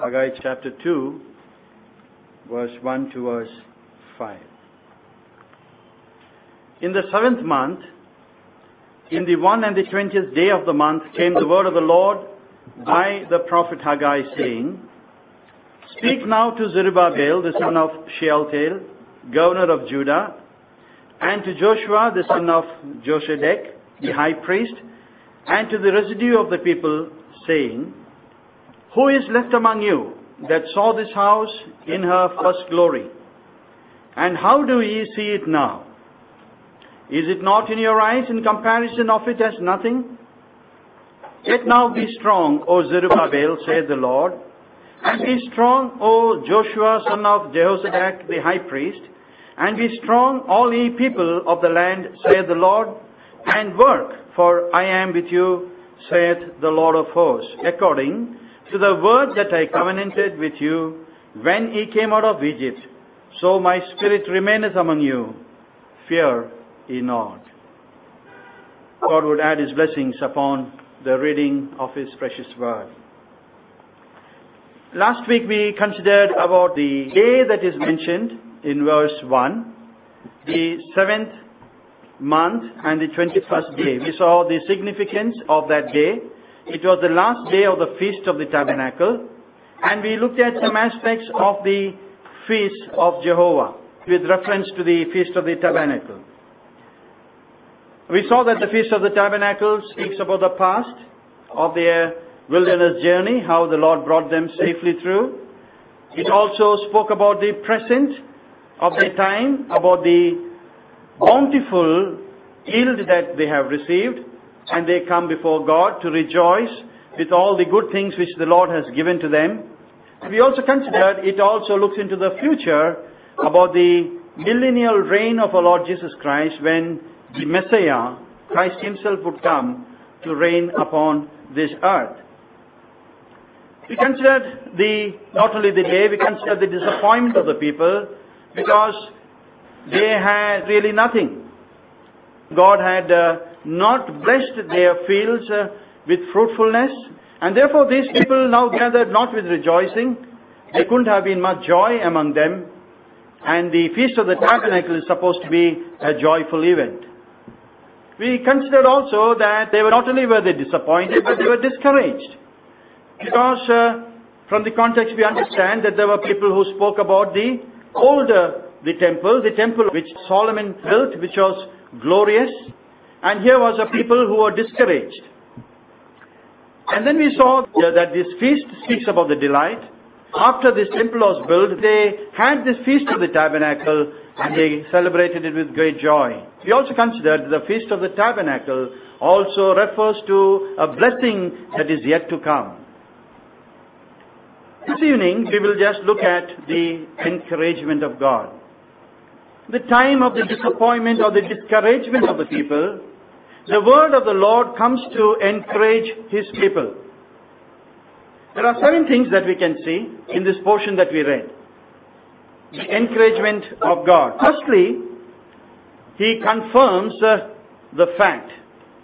Haggai chapter 2, verse 1 to verse 5. In the 7th month, in the 21st day of the month, came the word of the Lord by the prophet Haggai, saying, Speak now to Zerubbabel, the son of Shealtiel, governor of Judah, and to Joshua, the son of Josedek, the high priest, and to the residue of the people, saying, Who is left among you that saw this house in her first glory? And how do ye see it now? Is it not in your eyes in comparison of it as nothing? Yet now be strong, O Zerubbabel, saith the Lord, and be strong, O Joshua, son of Jehozadak, the high priest, and be strong, all ye people of the land, saith the Lord, and work, for I am with you, saith the Lord of hosts, according to the word that I covenanted with you when ye came out of Egypt. So my spirit remaineth among you. Fear ye not. God would add His blessings upon the reading of His precious word. Last week we considered about the day that is mentioned in verse 1, the 7th month and the 21st day. We saw the significance of that day. It was the last day of the Feast of the Tabernacle, and we looked at some aspects of the Feast of Jehovah with reference to the Feast of the Tabernacle. We saw that the Feast of the Tabernacle speaks about the past of their wilderness journey, how the Lord brought them safely through. It also spoke about the present of their time, about the bountiful yield that they have received, and they come before God to rejoice with all the good things which the Lord has given to them. We also considered it also looks into the future about the millennial reign of our Lord Jesus Christ, when the Messiah, Christ Himself, would come to reign upon this earth. We considered not only the day, we considered the disappointment of the people, because they had really nothing. God had not blessed their fields with fruitfulness, and therefore these people now gathered not with rejoicing. There couldn't have been much joy among them, and the Feast of the Tabernacle is supposed to be a joyful event. We considered also that they were not only were they disappointed, but they were discouraged. Because from the context we understand that there were people who spoke about the temple which Solomon built, which was glorious. And here was a people who were discouraged. And then we saw that this feast speaks about the delight. After this temple was built, they had this Feast of the Tabernacle, and they celebrated it with great joy. We also considered the Feast of the Tabernacle also refers to a blessing that is yet to come. This evening, we will just look at the encouragement of God. The time of the disappointment or the discouragement of the people, the word of the Lord comes to encourage His people. There are 7 things that we can see in this portion that we read. The encouragement of God. Firstly, He confirms the fact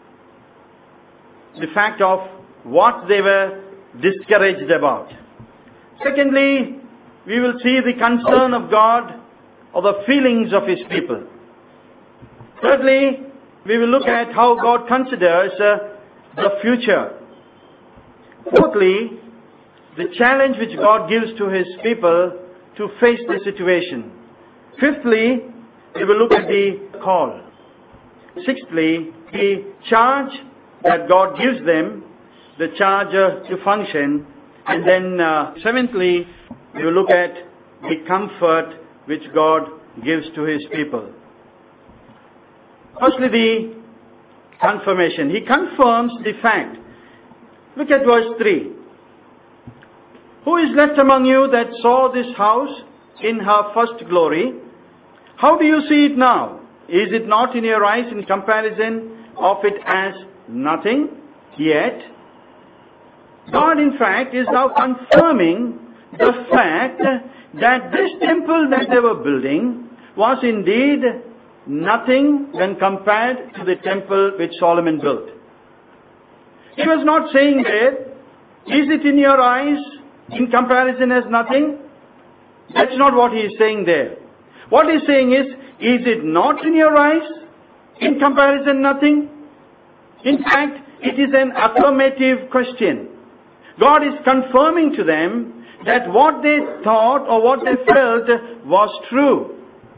of what they were discouraged about. Secondly, we will see the concern of God or the feelings of His people. Thirdly, we will look at how God considers the future. Fourthly, the challenge which God gives to His people to face the situation. Fifthly, we will look at the call. Sixthly, the charge that God gives them, the charge to function. And then seventhly, we will look at the comfort which God gives to His people. Firstly, the confirmation. He confirms the fact. Look at verse 3. Who is left among you that saw this house in her first glory? How do you see it now? Is it not in your eyes in comparison of it as nothing? Yet, God in fact is now confirming the fact that this temple that they were building was indeed nothing when compared to the temple which Solomon built. He was not saying there, is it in your eyes in comparison as nothing? That's not what he is saying there. What he's saying is it not in your eyes, in comparison nothing? In fact, it is an affirmative question. God is confirming to them that what they thought or what they felt was true.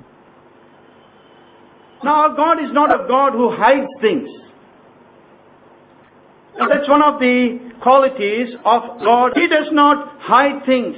Now, God is not a God who hides things. Now, that's one of the qualities of God. He does not hide things.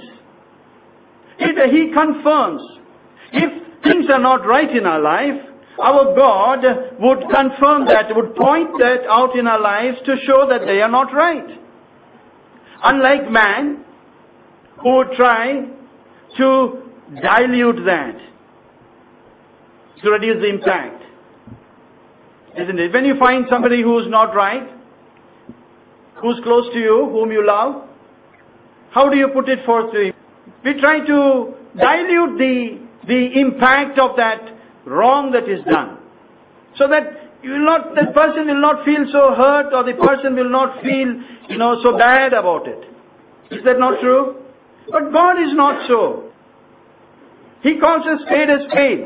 He confirms. If things are not right in our life, our God would confirm that, would point that out in our lives to show that they are not right. Unlike man, who would try to dilute that, to reduce the impact. Isn't it? When you find somebody who's not right, who's close to you, whom you love, how do you put it forth to him? We try to dilute the impact of that wrong that is done. So that that person will not feel so hurt, or the person will not feel, so bad about it. Is that not true? But God is not so. He calls a spade a spade.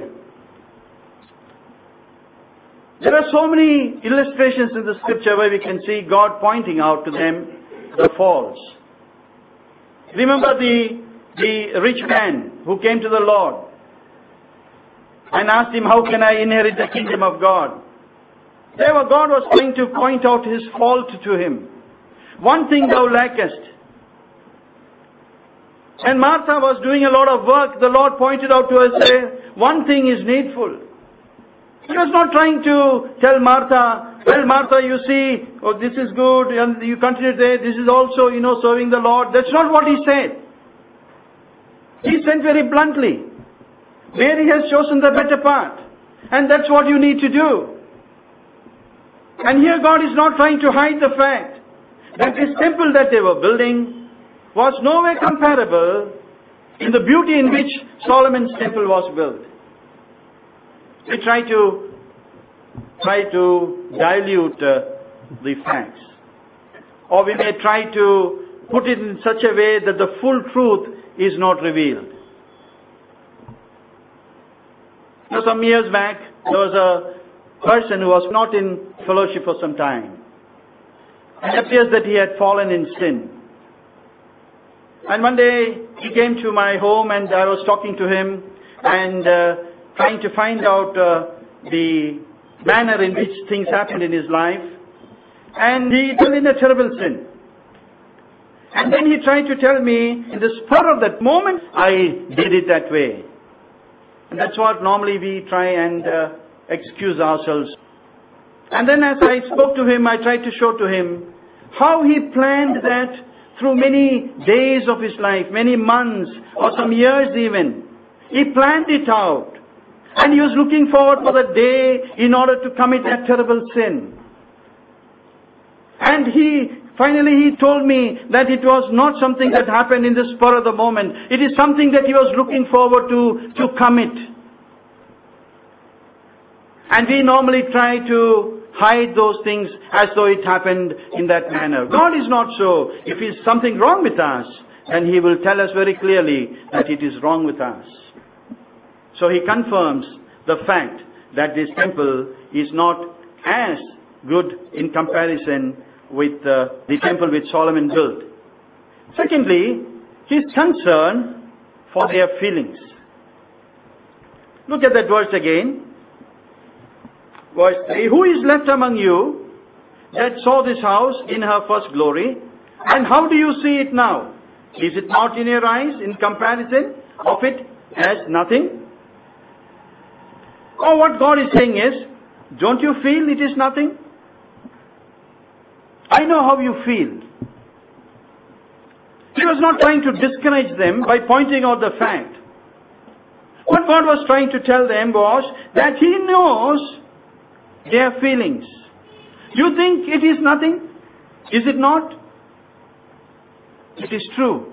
There are so many illustrations in the scripture where we can see God pointing out to them the faults. Remember the rich man who came to the Lord and asked him, how can I inherit the kingdom of God? There God was trying to point out his fault to him. One thing thou lackest. And Martha was doing a lot of work. The Lord pointed out to her, say, one thing is needful. He was not trying to tell Martha, well, Martha, you see, this is good, and you continue there, this is also, serving the Lord. That's not what he said. He said very bluntly, Mary has chosen the better part, and that's what you need to do. And here God is not trying to hide the fact that this temple that they were building was nowhere comparable in the beauty in which Solomon's temple was built. We try to dilute the facts. Or we may try to put it in such a way that the full truth is not revealed. Some years back, there was a person who was not in fellowship for some time. It appears that he had fallen in sin. And one day, he came to my home and I was talking to him and trying to find out the manner in which things happened in his life. And he fell in a terrible sin. And then he tried to tell me, in the spur of that moment, I did it that way. And that's what normally we try and excuse ourselves. And then as I spoke to him, I tried to show to him how he planned that through many days of his life, many months, or some years even. He planned it out. And he was looking forward for the day in order to commit that terrible sin. And finally he told me that it was not something that happened in the spur of the moment. It is something that he was looking forward to commit. And we normally try to hide those things as though it happened in that manner. God is not so. If there is something wrong with us, then He will tell us very clearly that it is wrong with us. So He confirms the fact that this temple is not as good in comparison with the temple which Solomon built. Secondly, His concern for their feelings. Look at that verse again. Verse 3, who is left among you that saw this house in her first glory? And how do you see it now? Is it not in your eyes in comparison of it as nothing? Or what God is saying is, don't you feel it is nothing? I know how you feel. He was not trying to discourage them by pointing out the fact. What God was trying to tell them was that He knows their feelings. You think it is nothing? Is it not? It is true.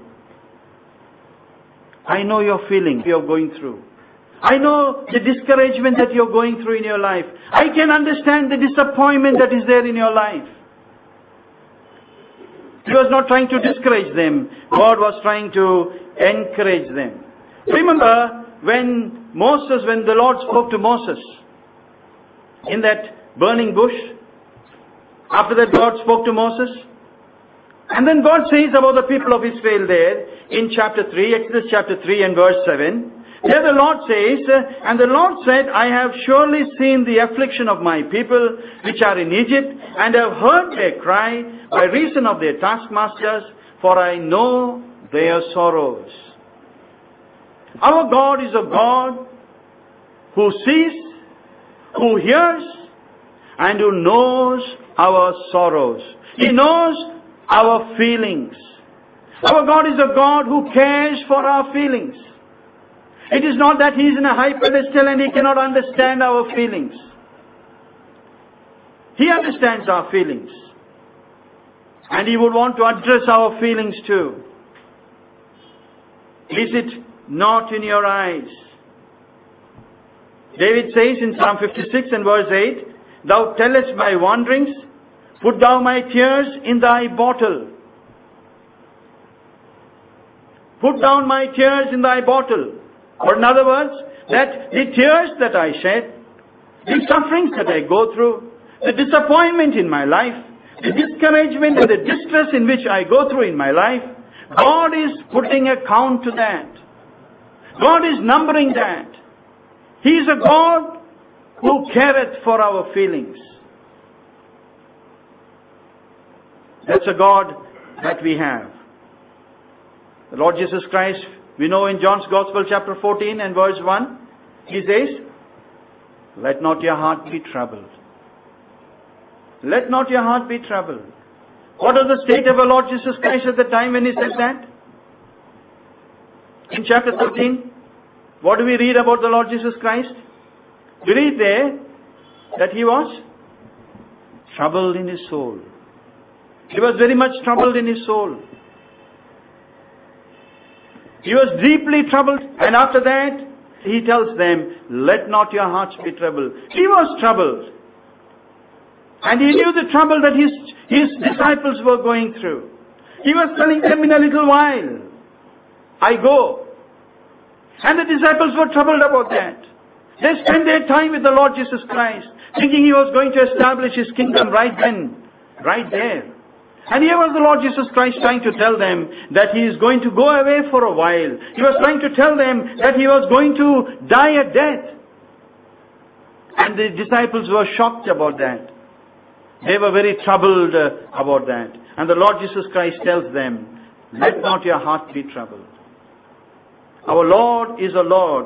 I know your feeling you're going through. I know the discouragement that you're going through in your life. I can understand the disappointment that is there in your life. He was not trying to discourage them. God was trying to encourage them. Remember when the Lord spoke to Moses in that burning bush. After that, God spoke to Moses. And then God says about the people of Israel there in chapter 3, Exodus chapter 3 and verse 7. There the Lord says, and the Lord said, I have surely seen the affliction of my people which are in Egypt, and have heard their cry by reason of their taskmasters, for I know their sorrows. Our God is a God who sees, who hears, and who knows our sorrows. He knows our feelings. Our God is a God who cares for our feelings. It is not that He is in a high pedestal and He cannot understand our feelings. He understands our feelings. And He would want to address our feelings too. Is it not in your eyes? David says in Psalm 56 and verse 8, Thou tellest my wanderings, put thou my tears in thy bottle. Put down my tears in thy bottle. Or in other words, that the tears that I shed, the sufferings that I go through, the disappointment in my life, the discouragement and the distress in which I go through in my life, God is putting a count to that. God is numbering that. He is a God who careth for our feelings. That's a God that we have. The Lord Jesus Christ, we know in John's Gospel chapter 14 and verse 1, He says, Let not your heart be troubled. Let not your heart be troubled. What was the state of our Lord Jesus Christ at the time when He said that? In chapter 13, what do we read about the Lord Jesus Christ? We read there that He was troubled in His soul. He was very much troubled in His soul. He was deeply troubled, and after that, He tells them, Let not your hearts be troubled. He was troubled. And He knew the trouble that His disciples were going through. He was telling them, in a little while, I go. And the disciples were troubled about that. They spent their time with the Lord Jesus Christ, thinking He was going to establish His kingdom right then, right there. And here was the Lord Jesus Christ trying to tell them that He is going to go away for a while. He was trying to tell them that He was going to die a death. And the disciples were shocked about that. They were very troubled about that. And the Lord Jesus Christ tells them, Let not your heart be troubled. Our Lord is a Lord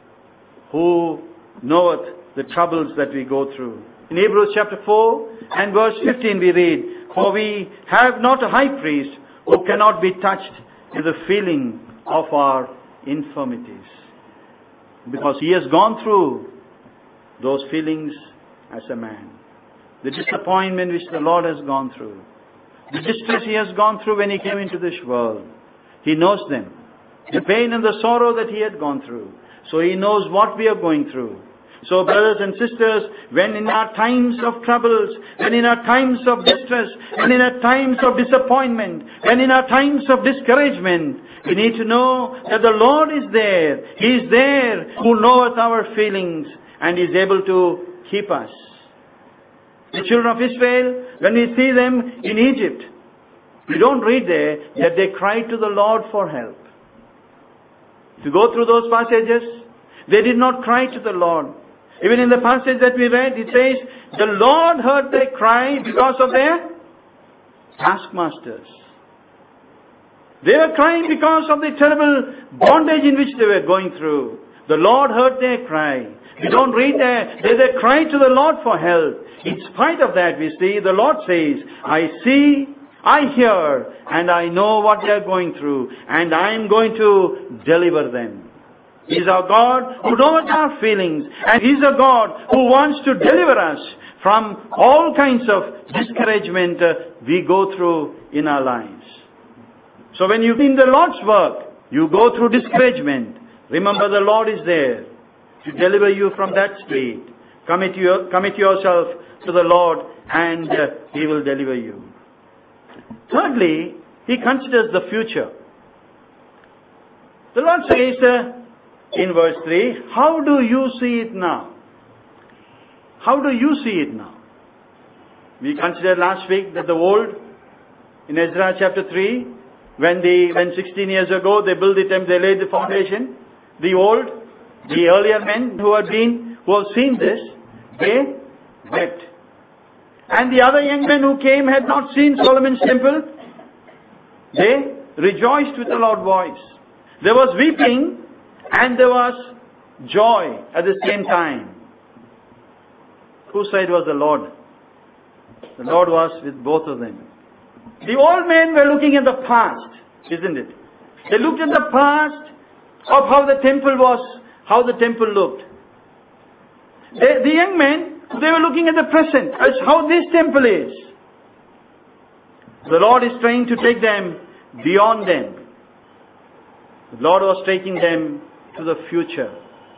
who knoweth the troubles that we go through. In Hebrews chapter 4 and verse 15 we read, For we have not a high priest who cannot be touched with the feeling of our infirmities. Because He has gone through those feelings as a man. The disappointment which the Lord has gone through. The distress He has gone through when He came into this world. He knows them. The pain and the sorrow that He had gone through. So He knows what we are going through. So brothers and sisters, when in our times of troubles, when in our times of distress, when in our times of disappointment, when in our times of discouragement, we need to know that the Lord is there. He is there who knoweth our feelings and is able to keep us. The children of Israel, when we see them in Egypt, we don't read there that they cried to the Lord for help. If you go through those passages, they did not cry to the Lord. Even in the passage that we read, it says, the Lord heard their cry because of their taskmasters. They were crying because of the terrible bondage in which they were going through. The Lord heard their cry. We don't read there. They cry to the Lord for help. In spite of that, we see the Lord says, I see, I hear, and I know what they are going through, and I am going to deliver them. He is our God who knows our feelings, and He is a God who wants to deliver us from all kinds of discouragement we go through in our lives. So when you in the Lord's work, you go through discouragement, remember the Lord is there to deliver you from that state. Commit yourself to the Lord, and He will deliver you. thirdly, he considers the future. The Lord says in verse 3, how do you see it now? How do you see it now? We considered last week that the old, in Ezra chapter 3, when 16 years ago they built the temple, they laid the foundation, the old, the earlier men who have seen this, they wept. And the other young men who came had not seen Solomon's temple, they rejoiced with a loud voice. There was weeping and there was joy at the same time. Whose side was the Lord? The Lord was with both of them. The old men were looking at the past, isn't it? They looked at the past of how the temple was, how the temple looked. The young men, they were looking at the present, as how this temple is. The Lord is trying to take them beyond them. The Lord was taking them to the future.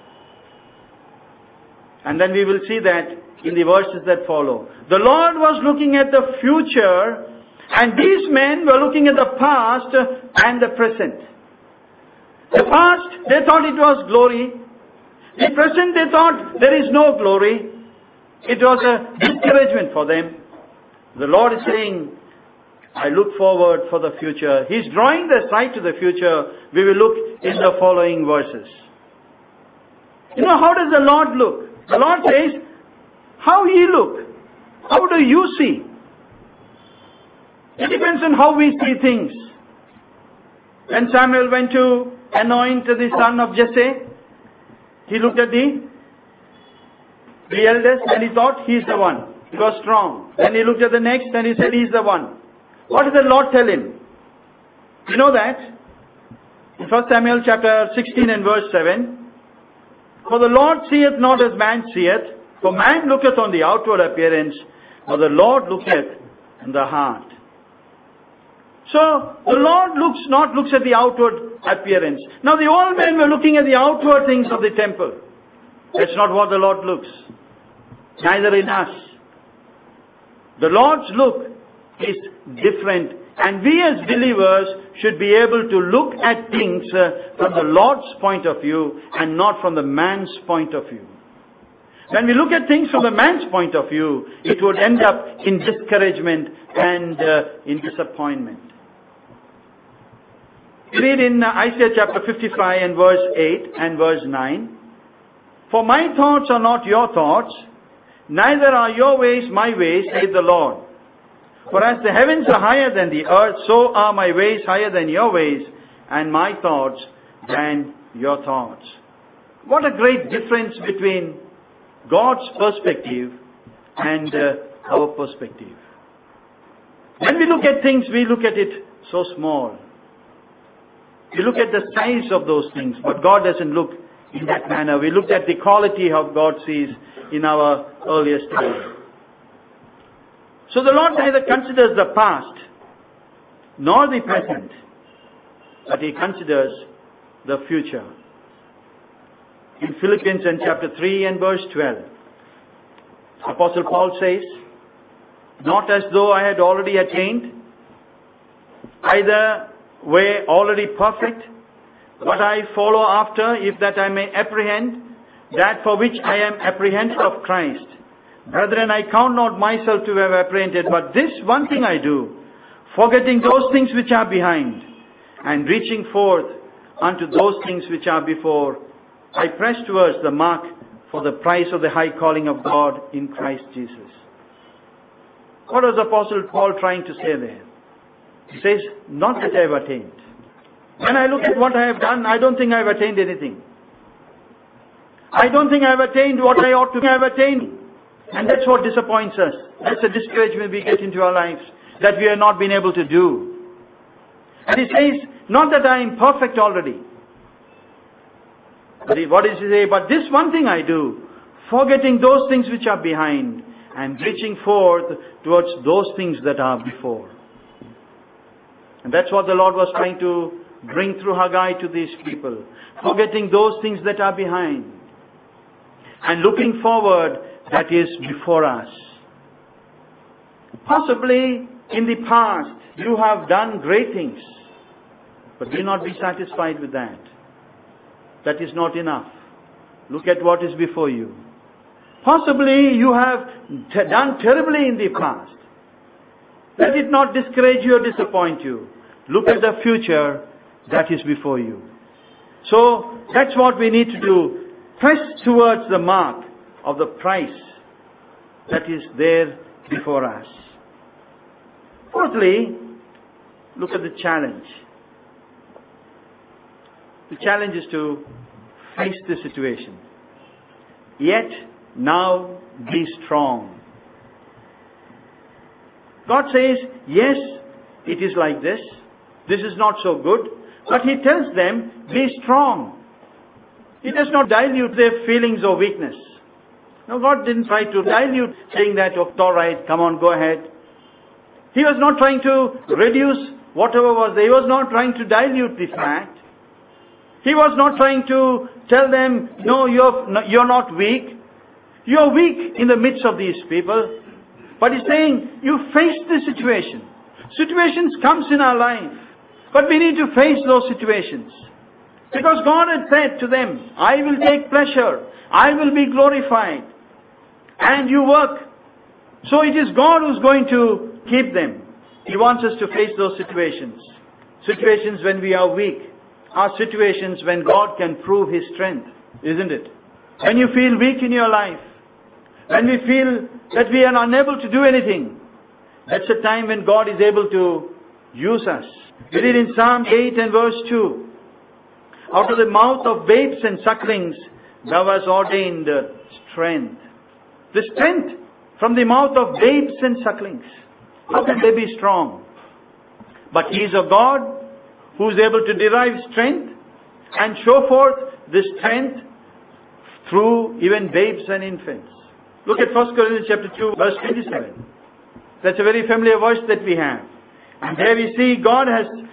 And then we will see that in the verses that follow. The Lord was looking at the future, and these men were looking at the past and the present. The past, they thought it was glory. The present, they thought there is no glory. It was a discouragement for them. The Lord is saying, I look forward for the future. He's drawing the sight to the future. We will look in the following verses. You know, how does the Lord look? The Lord says, how He look? How do you see? It depends on how we see things. When Samuel went to anoint the son of Jesse, he looked at the eldest and he thought he's the one. He was strong. Then he looked at the next and he said he's the one. What did the Lord tell him? You know that? In 1 Samuel chapter 16 and verse 7. For the Lord seeth not as man seeth, for man looketh on the outward appearance, but the Lord looketh in the heart. So, the Lord looks at the outward appearance. Now the old men were looking at the outward things of the temple. That's not what the Lord looks. Neither in us. The Lord's look is different. And we as believers should be able to look at things from the Lord's point of view and not from the man's point of view. When we look at things from the man's point of view, it would end up in discouragement and in disappointment. We read in Isaiah chapter 55 and verse 8 and verse 9. For my thoughts are not your thoughts, neither are your ways my ways, saith the Lord. For as the heavens are higher than the earth, so are my ways higher than your ways, and my thoughts than your thoughts. What a great difference between God's perspective and our perspective. When we look at things, we look at it so small. We look at the size of those things, but God doesn't look in that manner. We looked at the quality of God sees in our earlier study. So the Lord neither considers the past nor the present, but He considers the future. In Philippians chapter 3 and verse 12, Apostle Paul says, not as though I had already attained, either way already perfect, but I follow after, if that I may apprehend that for which I am apprehended of Christ. Brethren, I count not myself to have apprehended, but this one thing I do, forgetting those things which are behind, and reaching forth unto those things which are before, I press towards the mark for the prize of the high calling of God in Christ Jesus. What was Apostle Paul trying to say there? He says, not that I have attained. When I look at what I have done, I don't think I have attained anything. I don't think I have attained what I ought to have attained. And that's what disappoints us. That's a discouragement we get into our lives, that we have not been able to do. And he says, not that I am perfect already. But what does he say? But this one thing I do, forgetting those things which are behind, and reaching forth towards those things that are before. And that's what the Lord was trying to bring through Haggai to these people. Forgetting those things that are behind. And looking forward that is before us. Possibly in the past you have done great things, but do not be satisfied with that. That is not enough. Look at what is before you. Possibly you have done terribly in the past. Let it not discourage you or disappoint you. Look at the future that is before you. So that's what we need to do. Press towards the mark of the prize that is there before us. Fourthly, look at the challenge. The challenge is to face the situation. Yet now be strong. God says, yes, it is like this. This is not so good. But He tells them, be strong. He does not dilute their feelings or weakness. No, God didn't try to dilute, saying that, oh, all right, come on, go ahead. He was not trying to reduce whatever was there. He was not trying to dilute the fact. He was not trying to tell them, no, you're not weak. You're weak in the midst of these people. But He's saying, you face the situation. Situations comes in our life. But we need to face those situations. Because God had said to them, I will take pleasure. I will be glorified. And you work. So it is God who's going to keep them. He wants us to face those situations. Situations when we are weak are situations when God can prove His strength, isn't it? When you feel weak in your life, when we feel that we are unable to do anything, that's a time when God is able to use us. We read in Psalm 8 and verse 2, out of the mouth of babes and sucklings, thou hast ordained strength. The strength from the mouth of babes and sucklings. How can they be strong? But He is a God who is able to derive strength and show forth the strength through even babes and infants. Look at 1 Corinthians chapter 2 verse 27. That's a very familiar verse that we have. And there we see God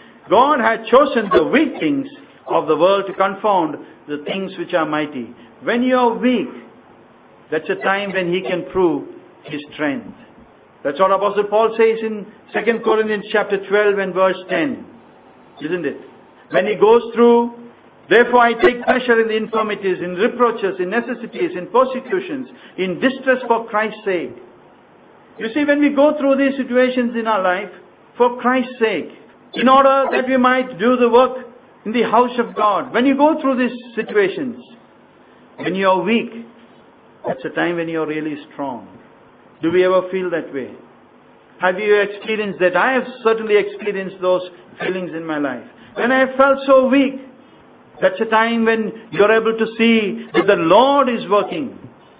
had chosen the weak things of the world to confound the things which are mighty. When you are weak, that's a time when He can prove His strength. That's what Apostle Paul says in 2 Corinthians chapter 12 and verse 10. Isn't it? When he goes through, therefore I take pleasure in the infirmities, in reproaches, in necessities, in persecutions, in distress for Christ's sake. You see, when we go through these situations in our life, for Christ's sake, in order that we might do the work in the house of God, when you go through these situations, when you are weak, that's a time when you are really strong. Do we ever feel that way? Have you experienced that? I have certainly experienced those feelings in my life. When I felt so weak, that's a time when you're able to see that the Lord is working.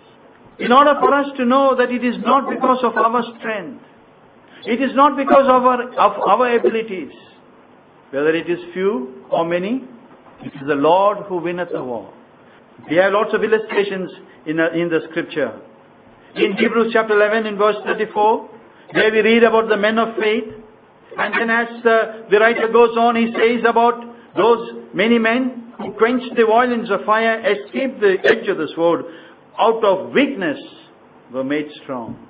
In order for us to know that it is not because of our strength. It is not because of our abilities. Whether it is few or many, it is the Lord who winneth the war. We have lots of illustrations in the scripture. In Hebrews chapter 11 in verse 34, there we read about the men of faith. And then as the writer goes on, he says about those many men who quenched the violence of fire, escaped the edge of the sword, out of weakness were made strong.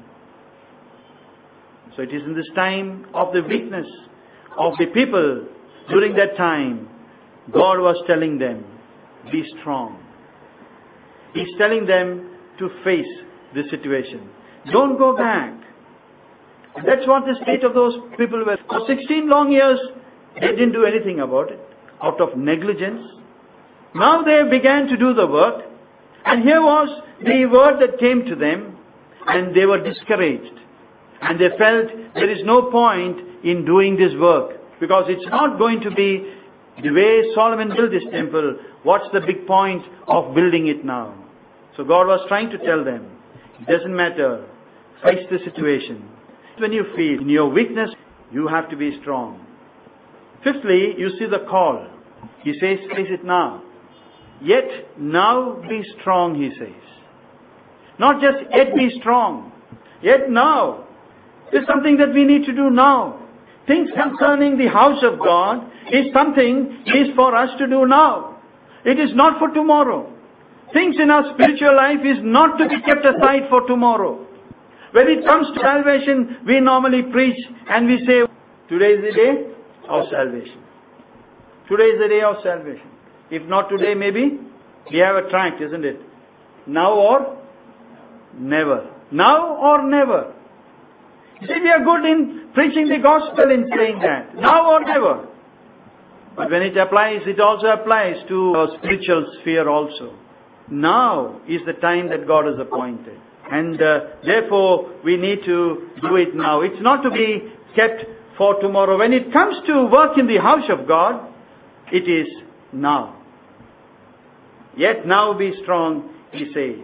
So it is in this time of the weakness of the people, during that time, God was telling them, be strong. He's telling them to face the situation. Don't go back. And that's what the state of those people were. For 16 long years, they didn't do anything about it, out of negligence. Now they began to do the work. And here was the word that came to them, and they were discouraged. And they felt there is no point in doing this work, because it's not going to be the way Solomon built this temple. What's the big point of building it now? So God was trying to tell them, it doesn't matter, face the situation. When you feel in your weakness, you have to be strong. Fifthly, you see the call. He says, face it now. Yet now be strong, he says. Not just yet be strong. Yet now. It's something that we need to do now. Things concerning the house of God is something is for us to do now. It is not for tomorrow. Things in our spiritual life is not to be kept aside for tomorrow. When it comes to salvation, we normally preach and we say, today is the day of salvation. Today is the day of salvation. If not today, maybe we have a tract, isn't it? Now or never. Now or never. You see, we are good in preaching the gospel in saying that. Now or never. But when it applies, it also applies to our spiritual sphere also. Now is the time that God has appointed. And therefore, we need to do it now. It's not to be kept for tomorrow. When it comes to work in the house of God, it is now. Yet now be strong, he says.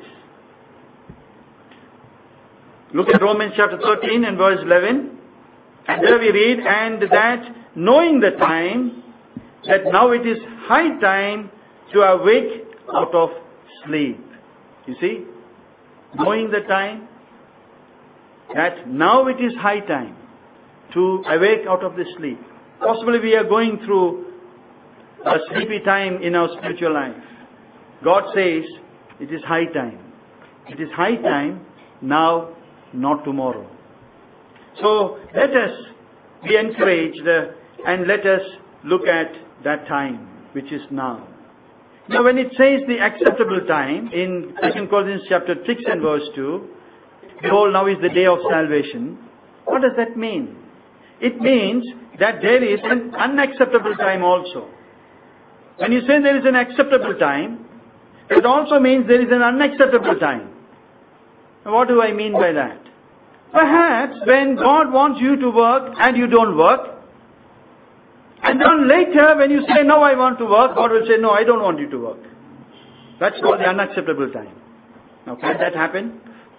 Look at Romans chapter 13 and verse 11. And there we read, and that knowing the time, that now it is high time to awake out of sleep. You see? Knowing the time, that now it is high time to awake out of the sleep. Possibly we are going through a sleepy time in our spiritual life. God says it is high time. It is high time now, not tomorrow. So let us be encouraged and let us look at that time, which is now. Now when it says the acceptable time in 2 Corinthians chapter 6 and verse 2, behold, now is the day of salvation. What does that mean? It means that there is an unacceptable time also. When you say there is an acceptable time, it also means there is an unacceptable time. What do I mean by that? Perhaps when God wants you to work and you don't work, and then later when you say, no, I want to work, God will say, no, I don't want you to work. That's called the unacceptable time. Now, can that happen?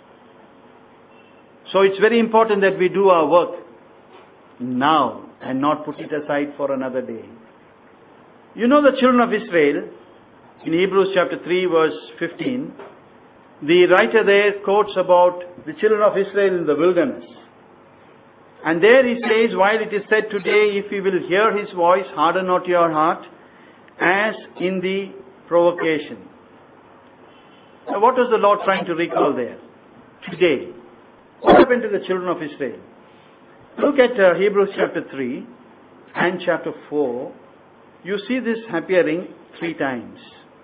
So it's very important that we do our work now and not put it aside for another day. You know the children of Israel, in Hebrews chapter 3 verse 15, the writer there quotes about the children of Israel in the wilderness. And there he says, while it is said today, if you will hear his voice, harden not your heart, as in the provocation. Now what was the Lord trying to recall there? Today. What happened to the children of Israel? Look at Hebrews chapter 3 and chapter 4. You see this appearing 3 times.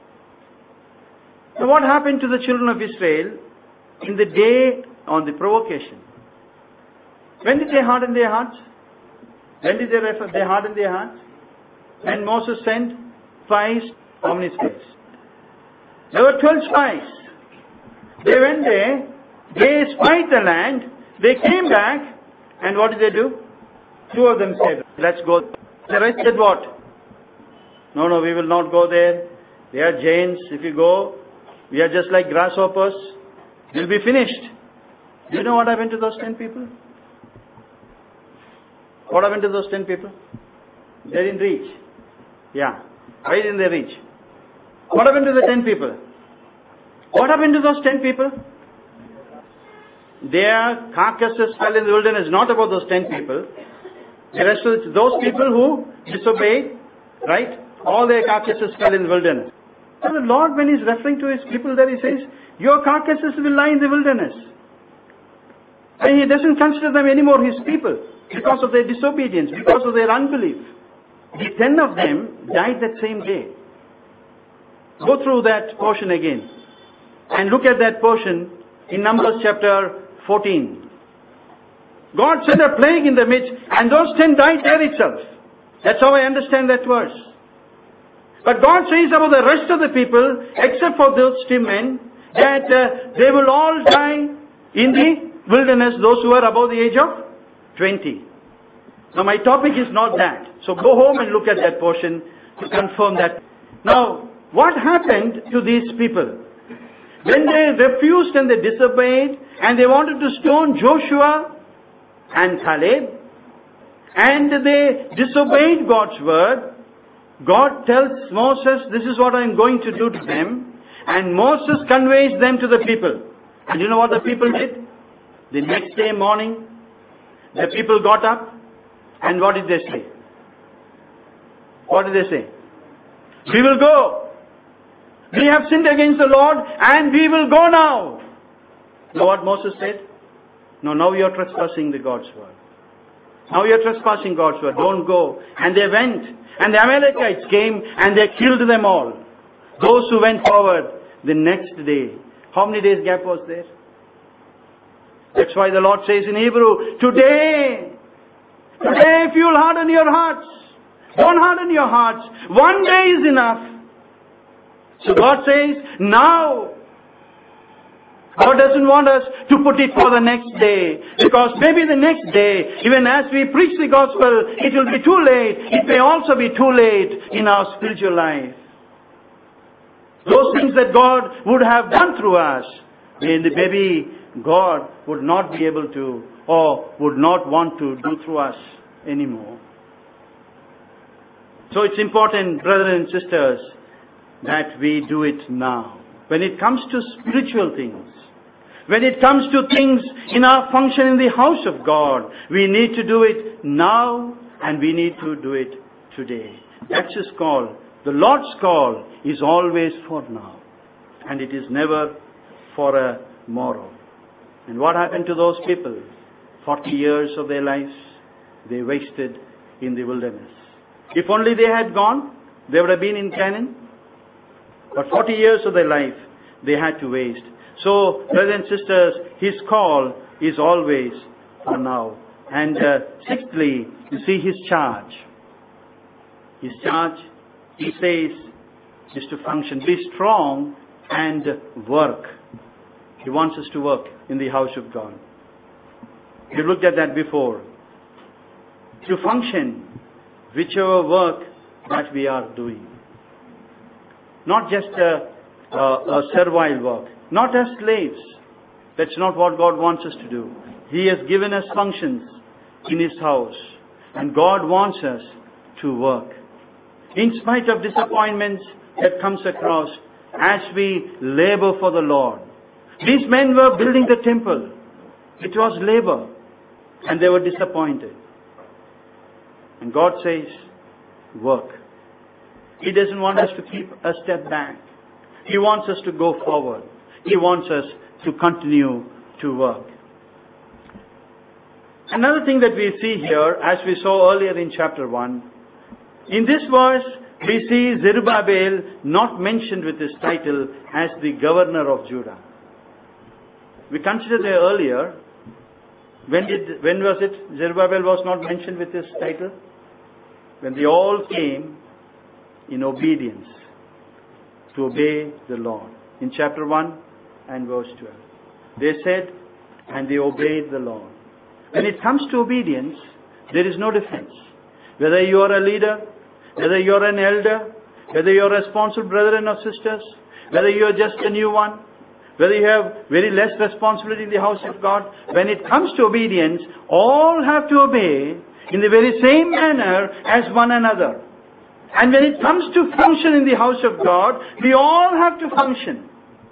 Now what happened to the children of Israel in the day on the provocation? When did they harden their hearts? When did they harden their hearts? When Moses sent spies, how many spies? There were 12 spies. They went there, they spied the land, they came back, and what did they do? 2 of them said, let's go. The rest said what? No, we will not go there. They are giants. If you go, we are just like grasshoppers. We'll be finished. Do you know what happened to those 10 people? What happened to those 10 people? They didn't reach. Yeah. Why didn't they reach? What happened to the 10 people? What happened to those 10 people? Their carcasses fell in the wilderness, not about those 10 people. The rest of those people who disobeyed, right? All their carcasses fell in the wilderness. So the Lord, when He's referring to His people there, He says, your carcasses will lie in the wilderness. And He doesn't consider them anymore His people because of their disobedience, because of their unbelief. The 10 of them died that same day. Go through that portion again and look at that portion in Numbers chapter 14. God sent a plague in the midst and those 10 died there itself. That's how I understand that verse. But God says about the rest of the people, except for those 2 men, that they will all die in the wilderness, those who are above the age of 20. Now my topic is not that. So go home and look at that portion to confirm that. Now, what happened to these people? When they refused and they disobeyed and they wanted to stone Joshua and Caleb and they disobeyed God's word, God tells Moses, this is what I am going to do to them. And Moses conveys them to the people. And you know what the people did? The next day morning, the people got up and what did they say? What did they say? We will go. We have sinned against the Lord and we will go now. You know what Moses said? No, now you're trespassing the God's word. Now you're trespassing God's word. Don't go. And they went. And the Amalekites came and they killed them all. Those who went forward the next day. How many days gap was there? That's why the Lord says in Hebrew, today if you'll harden your hearts, don't harden your hearts. One day is enough. So God says, now. God doesn't want us to put it for the next day. Because maybe the next day, even as we preach the gospel, it will be too late. It may also be too late in our spiritual life. Those things that God would have done through us, maybe God would not be able to or would not want to do through us anymore. So it's important, brothers and sisters, that we do it now. When it comes to spiritual things, when it comes to things in our function in the house of God, we need to do it now and we need to do it today. That's His call. The Lord's call is always for now. And it is never for a tomorrow. And what happened to those people? 40 years of their lives, they wasted in the wilderness. If only they had gone, they would have been in Canaan. But 40 years of their life, they had to waste. So, brothers and sisters, His call is always for now. And sixthly, you see His charge. His charge, He says, is to function. Be strong and work. He wants us to work in the house of God. We looked at that before. To function, whichever work that we are doing. Not just a servile work. Not as slaves. That's not what God wants us to do. He has given us functions in His house. And God wants us to work. In spite of disappointments that comes across as we labor for the Lord. These men were building the temple. It was labor. And they were disappointed. And God says, work. He doesn't want us to keep a step back. He wants us to go forward. He wants us to continue to work. Another thing that we see here, as we saw earlier in chapter 1, in this verse, we see Zerubbabel not mentioned with his title as the governor of Judah. We considered there earlier, when was it Zerubbabel was not mentioned with his title? When they all came in obedience to obey the Lord. In chapter 1 and verse 12. They said, and they obeyed the Lord. When it comes to obedience, there is no difference. Whether you are a leader, whether you are an elder, whether you are responsible brethren or sisters, whether you are just a new one, whether you have very less responsibility in the house of God, when it comes to obedience, all have to obey in the very same manner as one another. And when it comes to function in the house of God, we all have to function.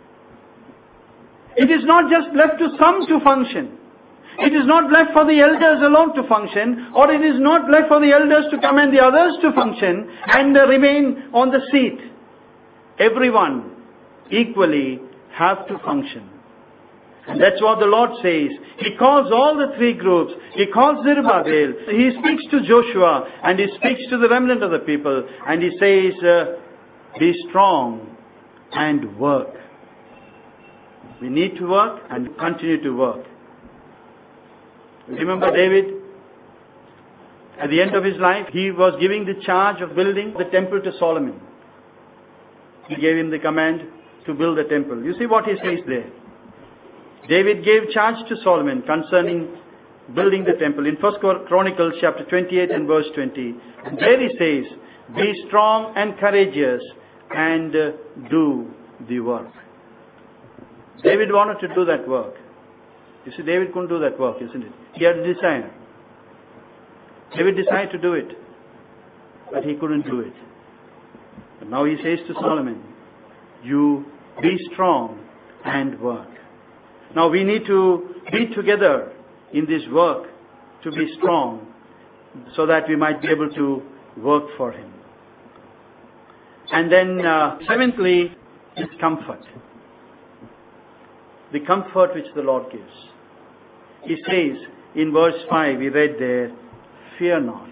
It is not just left to some to function. It is not left for the elders alone to function, or it is not left for the elders to command the others to function and remain on the seat. Everyone equally have to function. And that's what the Lord says. He calls all the three groups. He calls Zerubbabel. He speaks to Joshua and He speaks to the remnant of the people. And He says, be strong and work. We need to work and continue to work. Remember David? At the end of his life, he was giving the charge of building the temple to Solomon. He gave him the command to build the temple. You see what he says there. David gave charge to Solomon concerning building the temple. In 1 Chronicles chapter 28 and verse 20. And there he says, be strong and courageous and do the work. David wanted to do that work. You see, David couldn't do that work, isn't it? He had a desire. David decided to do it. But he couldn't do it. But now he says to Solomon, you be strong and work. Now we need to be together in this work to be strong so that we might be able to work for Him. And then seventhly is comfort. The comfort which the Lord gives. he says in verse 5, we read there, fear not.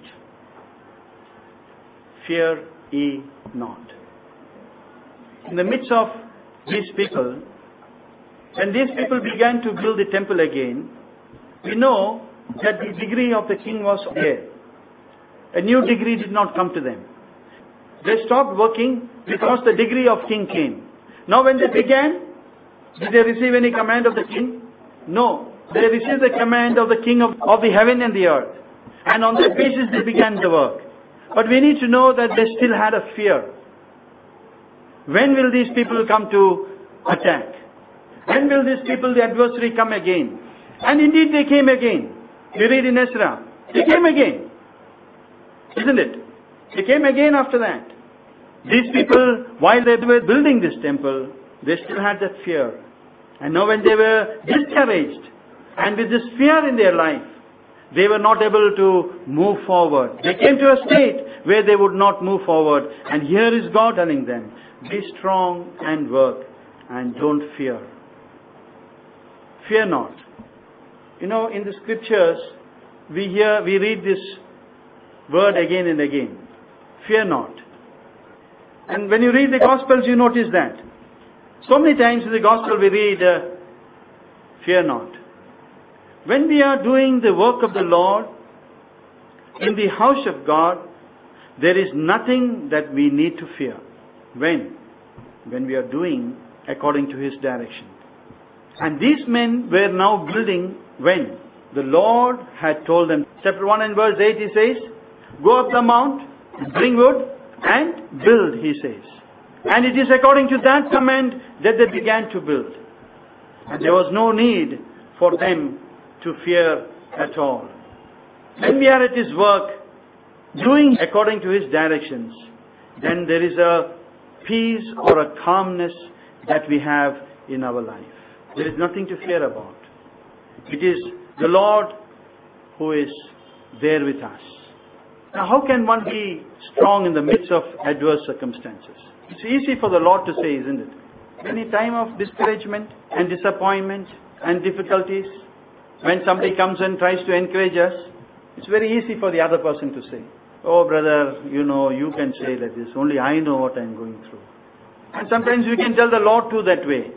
Fear ye not. In the midst of these people, when these people began to build the temple again, we know that the degree of the king was there. A new degree did not come to them. They stopped working because the degree of king came. Now when they began, did they receive any command of the king? No. They received the command of the king of the heaven and the earth. And on that basis they began the work. But we need to know that they still had a fear. When will these people come to attack? When will these people, the adversary, come again? And indeed they came again. We read in Ezra. They came again. Isn't it? They came again after that. These people, while they were building this temple, they still had that fear. And now when they were discouraged, and with this fear in their life, they were not able to move forward. They came to a state where they would not move forward. And here is God telling them, be strong and work, and don't fear. Fear not. You know, in the scriptures, we read this word again and again. Fear not. And when you read the Gospels, you notice that. So many times in the Gospel we read, fear not. When we are doing the work of the Lord in the house of God, there is nothing that we need to fear. When we are doing according to His direction. And these men were now building when the Lord had told them. Chapter 1 and verse 8 he says, go up the mount, bring wood and build, he says. And it is according to that command that they began to build. And there was no need for them to fear at all. When we are at His work, doing according to His directions, then there is a peace or a calmness that we have in our life. There is nothing to fear about. It is the Lord who is there with us. Now how can one be strong in the midst of adverse circumstances? It's easy for the Lord to say, isn't it? Any time of discouragement and disappointment and difficulties, when somebody comes and tries to encourage us, it's very easy for the other person to say, oh brother, you can say that this, only I know what I'm going through. And sometimes we can tell the Lord too that way.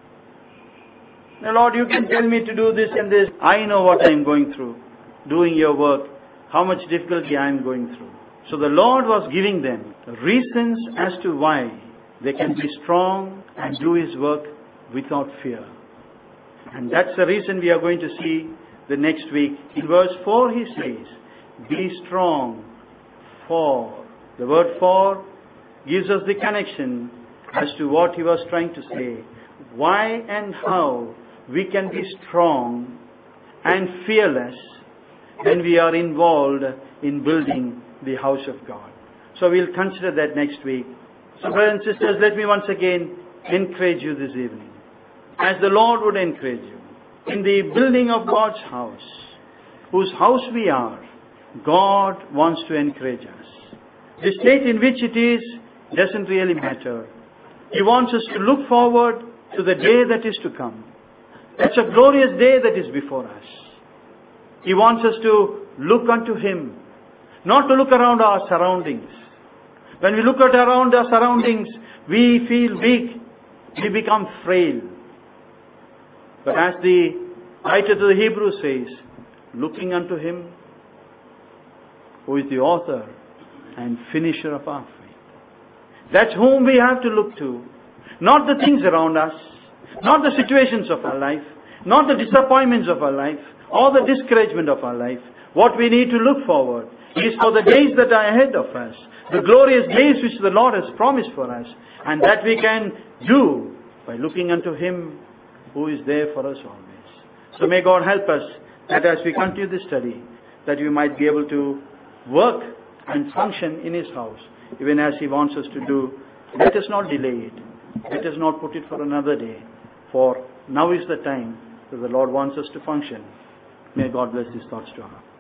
Lord, you can tell me to do this and this. I know what I'm going through, doing your work, how much difficulty I'm going through. So the Lord was giving them reasons as to why they can be strong and do His work without fear. And that's the reason we are going to see the next week. In verse 4 he says, be strong for. The word for gives us the connection as to what he was trying to say. Why and how we can be strong and fearless when we are involved in building the house of God. So we'll consider that next week. So brothers and sisters, let me once again encourage you this evening, as the Lord would encourage you, in the building of God's house, whose house we are. God wants to encourage us. The state in which it is doesn't really matter. He wants us to look forward to the day that is to come. That's a glorious day that is before us. He wants us to look unto Him, not to look around our surroundings. When we look around our surroundings, we feel weak, we become frail. But as the writer to the Hebrews says, looking unto Him who is the author and finisher of our faith. That's whom we have to look to. Not the things around us, not the situations of our life, not the disappointments of our life, or the discouragement of our life. What we need to look forward is for the days that are ahead of us, the glorious days which the Lord has promised for us, and that we can do by looking unto Him who is there for us always. So may God help us that as we continue this study, that we might be able to work and function in His house, even as He wants us to do. Let us not delay it. Let us not put it for another day. For now is the time that the Lord wants us to function. May God bless His thoughts to our heart.